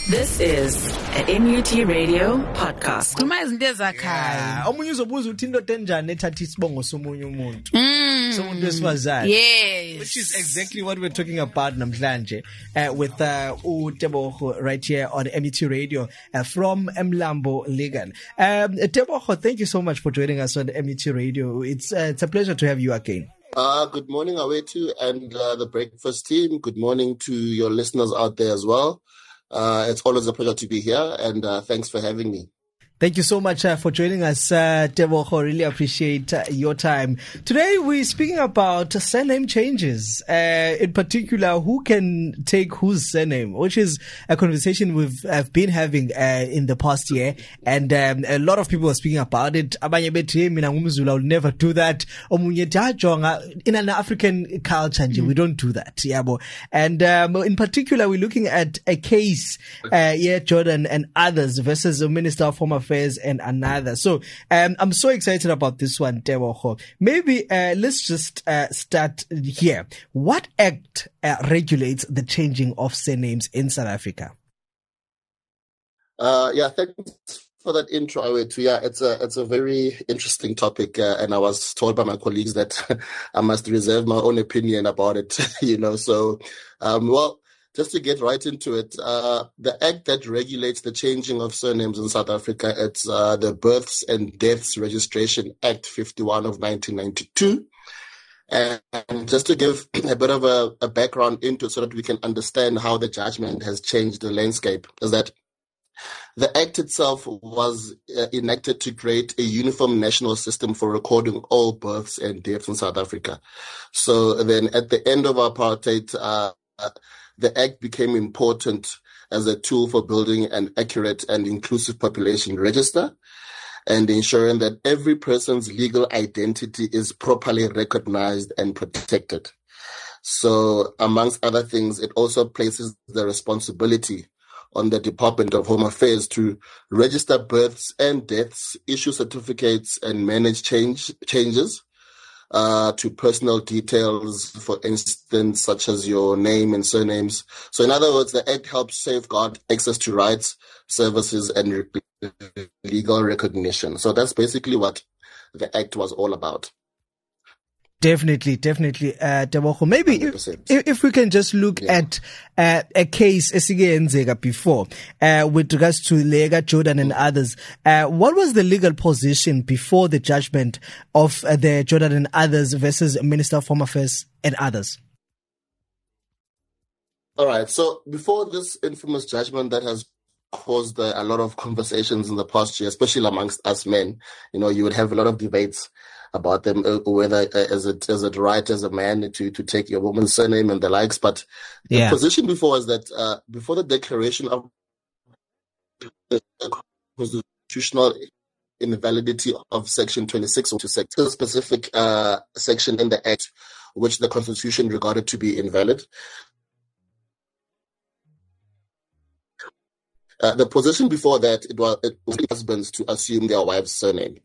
This is a MUT Radio podcast. Izinto ezakhayo. Omunye uzobuza uthi indoda enjani ethatha isibongo somunye umuntu. Somuntu wesifazane. Yes. Which is exactly what we're talking about namhlanje with Tebogo right here on MUT Radio from Mlambo Legal. Tebogo, thank you so much for joining us on MUT Radio. It's a pleasure to have you again. Good morning, Awetu, and the Breakfast team. Good morning to your listeners out there as well. It's always a pleasure to be here, and thanks for having me. Thank you so much for joining us, Tebogo. Really appreciate your time. Today we're speaking about surname changes. In particular, who can take whose surname, which is a conversation we've been having in the past year, and a lot of people are speaking about it. Abanye bethi mina ngumZulu, I'll never do that. Omunye jajonga in an African culture, we don't do that. Yabo. And in particular, we're looking at a case, Jordan and others versus the Minister of Home Affairs and another. So I'm so excited about this one, Tebogo. Maybe let's just start here. What act regulates the changing of surnames in South Africa? Thanks for that intro, Awetu. Yeah, it's a very interesting topic, and I was told by my colleagues that I must reserve my own opinion about it. So just to get right into it, the act that regulates the changing of surnames in South Africa, it's the Births and Deaths Registration Act 51 of 1992. And just to give a bit of a background into it so that we can understand how the judgment has changed the landscape, is that the act itself was enacted to create a uniform national system for recording all births and deaths in South Africa. So then at the end of apartheid, the act became important as a tool for building an accurate and inclusive population register and ensuring that every person's legal identity is properly recognized and protected. So, amongst other things, it also places the responsibility on the Department of Home Affairs to register births and deaths, issue certificates, and manage changes to personal details, for instance, such as your name and surnames. So in other words, the Act helps safeguard access to rights, services, and legal recognition. So that's basically what the Act was all about. Definitely, Tebogo. Maybe if we can just look at a case Esigenzega before, with regards to Lega, Jordan and others. What was the legal position before the judgment of the Jordan and others versus Minister of Home Affairs and others? All right. So before this infamous judgment that has caused a lot of conversations in the past year, especially amongst us men, you would have a lot of debates about them, whether is it right as a man to take your woman's surname and the likes. But the position before was that before the declaration of the constitutional invalidity of Section 26 to a specific section in the Act which the Constitution regarded to be invalid. The position before that, it was husbands to assume their wife's surname.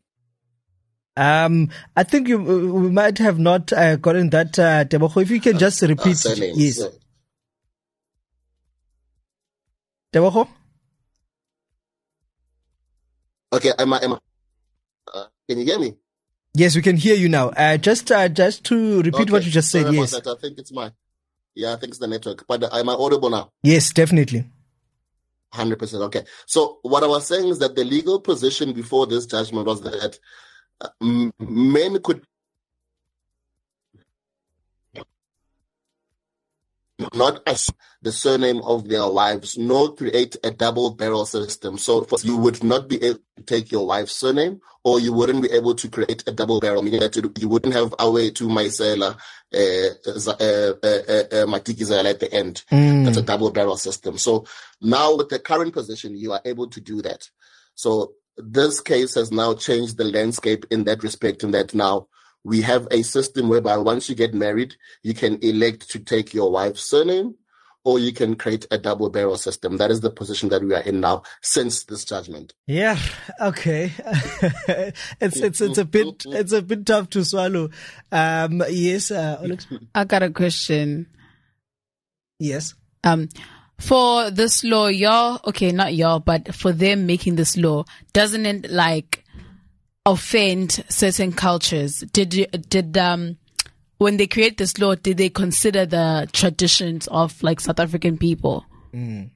I think we might have not gotten that, Tebogo. If you can just repeat it. Yes. Tebogo? Okay, can you hear me? Yes, we can hear you now. Just to repeat what you just said. Yes. I think it's I think it's the network. But am I audible now? Yes, definitely. 100%. Okay. So what I was saying is that the legal position before this judgment was that men could not assume the surname of their wives, nor create a double barrel system. So you would not be able to take your wife's surname, or you wouldn't be able to create a double barrel, meaning that you wouldn't have Awetu Maisela Matikizela at the end. That's a double barrel system. So now with the current position, you are able to do that. So this case has now changed the landscape in that respect, in that now we have a system whereby once you get married, you can elect to take your wife's surname, or you can create a double barrel system. That is the position that we are in now since this judgment. Yeah. Okay. it's a bit tough to swallow. Yes. Alex? I got a question. Yes. For this law, but for them making this law, doesn't it like offend certain cultures? When they create this law, did they consider the traditions of like South African people? Mm.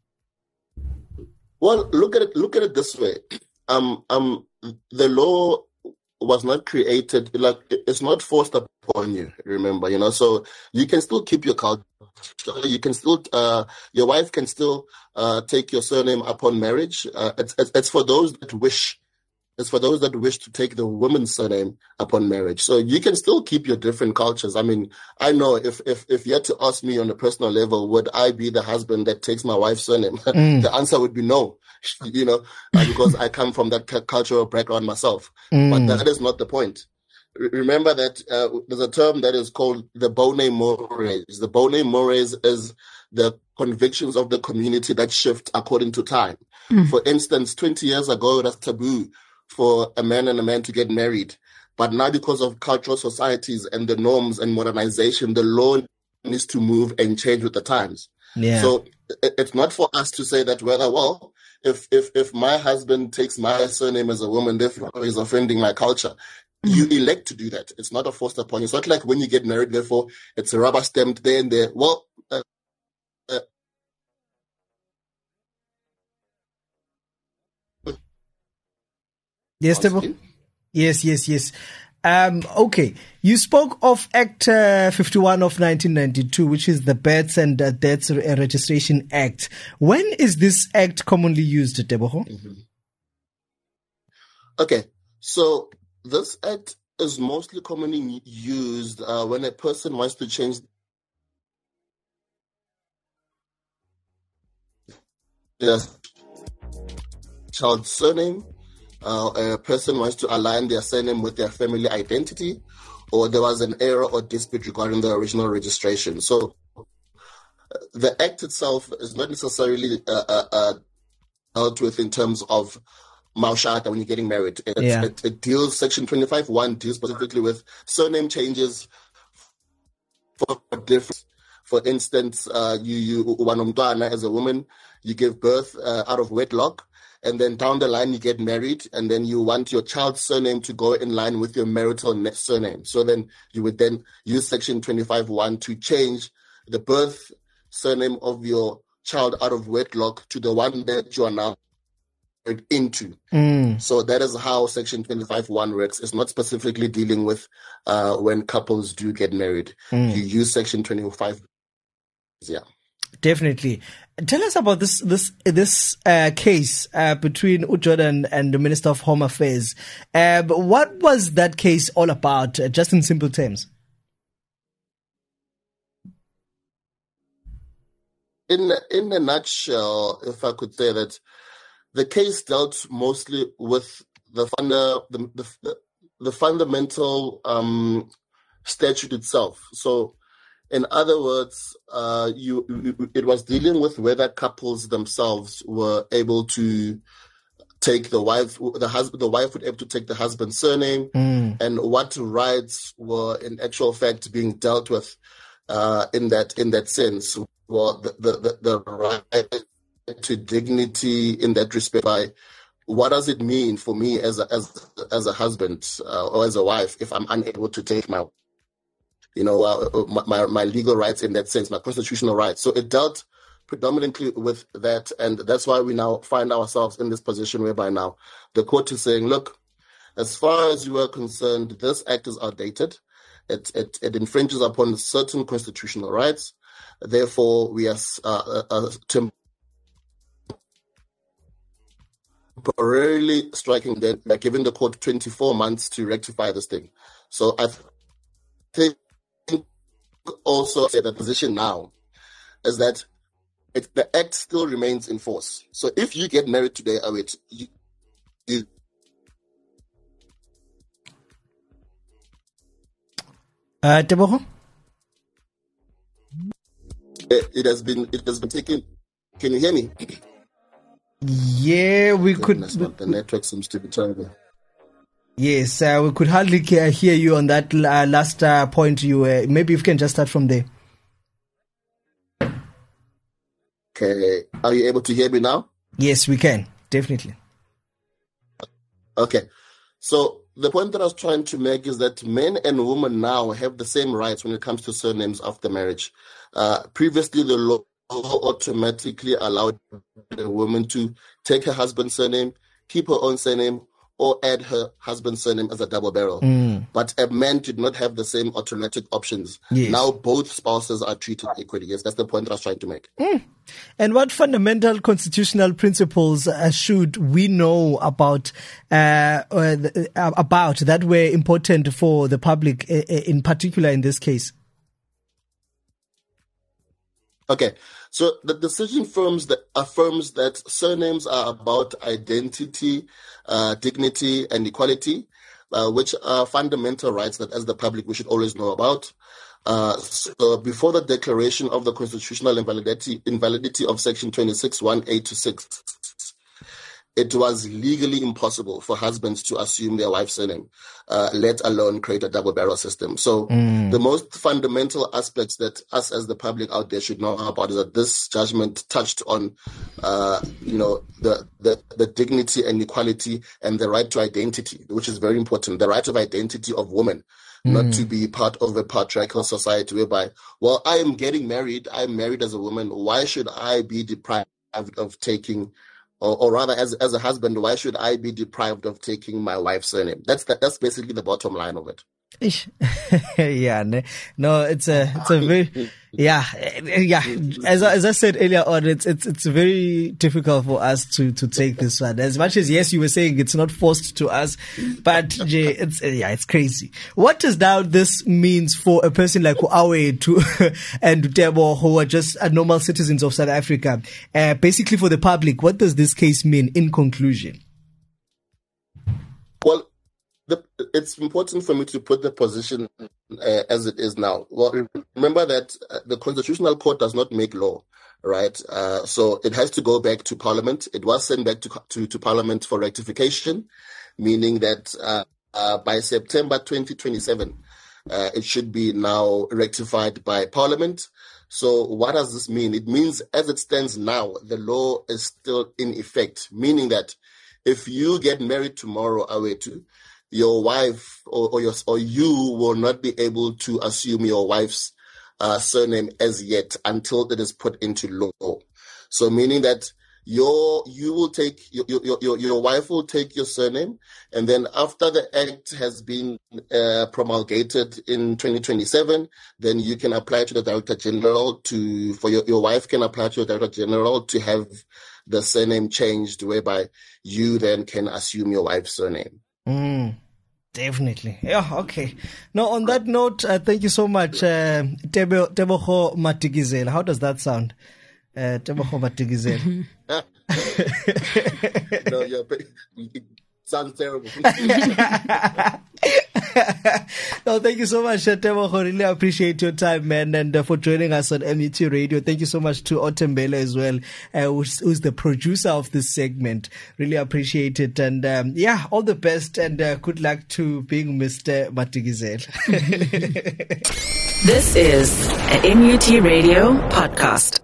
Well, look at it this way. The law was not created, like, it's not forced upon you, remember, so you can still keep your culture. You can still, your wife can still take your surname upon marriage. It's for those that wish. It's for those that wish to take the woman's surname upon marriage. So you can still keep your different cultures. I mean, I know if you had to ask me on a personal level, would I be the husband that takes my wife's surname? The answer would be no, because I come from that cultural background myself. But that is not the point. Remember that there's a term that is called the bone mores. The bone mores is the convictions of the community that shift according to time. For instance, 20 years ago, it was taboo for a man and a man to get married. But now, because of cultural societies and the norms and modernization, the law needs to move and change with the times. Yeah. So it's not for us to say that whether, well, if my husband takes my surname as a woman, therefore he's offending my culture. You elect to do that. It's not a forced upon you. It's not like when you get married, therefore it's a rubber stamped there and there. Well, yes, Tebo? Yes. Okay. You spoke of Act 51 of 1992, which is the Births and Deaths Registration Act. When is this act commonly used, Teboho? Okay. So this act is mostly commonly used when a person wants to change their child's surname. A person wants to align their surname with their family identity, or there was an error or dispute regarding the original registration. So the act itself is not necessarily dealt with in terms of Maushata when you're getting married. It deals, Section 25(1) deals specifically with surname changes for different. For instance, you as a woman, you give birth out of wedlock, and then down the line you get married, and then you want your child's surname to go in line with your marital surname. So then you would then use Section 25(1) to change the birth surname of your child out of wedlock to the one that you are now into. So that is how Section 25(1) works. It's not specifically dealing with when couples do get married. You use Section 25. Yeah. Definitely. Tell us about this case between Jordan and the Minister of Home Affairs. What was that case all about, just in simple terms? In a nutshell, if I could say that, the case dealt mostly with the fundamental statute itself. So, in other words, it was dealing with whether couples themselves were able to take the wife would be able to take the husband's surname, and what rights were in actual fact being dealt with in that sense. Well, the right to dignity in that respect, by what does it mean for me as a husband or as a wife if I'm unable to take my legal rights in that sense, my constitutional rights. So it dealt predominantly with that, and that's why we now find ourselves in this position whereby now the court is saying, look, as far as you are concerned, this act is outdated. It infringes upon certain constitutional rights. Therefore, we are temporarily striking that, by giving the court 24 months to rectify this thing. So I think also say the position now is that the act still remains in force. So if you get married today, Teboho? It has been taken. Can you hear me? Yeah, we could. The network seems to be terrible. Yes, we could hardly hear you on that last point. Maybe you can just start from there. Okay. Are you able to hear me now? Yes, we can. Definitely. Okay. So the point that I was trying to make is that men and women now have the same rights when it comes to surnames after marriage. Previously, the law automatically allowed a woman to take her husband's surname, keep her own surname, or add her husband's surname as a double barrel. But a man did not have the same automatic options. Yes. Now both spouses are treated equally. Yes, that's the point that I was trying to make. And what fundamental constitutional principles should we know about that were important for the public, in particular in this case? Okay, so the decision affirms that surnames are about identity, dignity, and equality, which are fundamental rights that, as the public, we should always know about. So before the declaration of the constitutional invalidity of Section 26(1)(a) to 6, it was legally impossible for husbands to assume their wife's surname, let alone create a double barrel system. So the most fundamental aspects that us as the public out there should know about is that this judgment touched on, the dignity and equality and the right to identity, which is very important. The right of identity of women, not to be part of a patriarchal society whereby, well, I am getting married. I'm married as a woman. Why should I be deprived of taking, or rather, as a husband, why should I be deprived of taking my wife's surname? That's basically the bottom line of it. Yeah, no, it's a very, yeah. As I said earlier on, it's very difficult for us to take this one. As much as, yes, you were saying it's not forced to us, but it's crazy. What does now this means for a person like Awe and Tebo, who are just normal citizens of South Africa? Basically for the public, what does this case mean in conclusion? Well, it's important for me to put the position as it is now. Well, remember that the Constitutional Court does not make law, right? So it has to go back to Parliament. It was sent back to Parliament for rectification, meaning that by September 2027, it should be now rectified by Parliament. So what does this mean? It means, as it stands now, the law is still in effect, meaning that if you get married tomorrow, Awetu, your wife or you will not be able to assume your wife's surname as yet until it is put into law. So meaning that your wife will take your surname, and then after the act has been promulgated in 2027, then you can apply to the Director General your wife can apply to the Director General to have the surname changed, whereby you then can assume your wife's surname. Definitely. Yeah, okay. Now, on that note, thank you so much, Tebogo Matikizela. How does that sound? Tebogo Matikizela. No, it sounds terrible. No, thank you so much, Tebogo. Really appreciate your time, man, and for joining us on MUT Radio. Thank you so much to Otembele as well, who's the producer of this segment. Really appreciate it, and all the best, and good luck to being Mr. Matikizela. This is a MUT Radio podcast.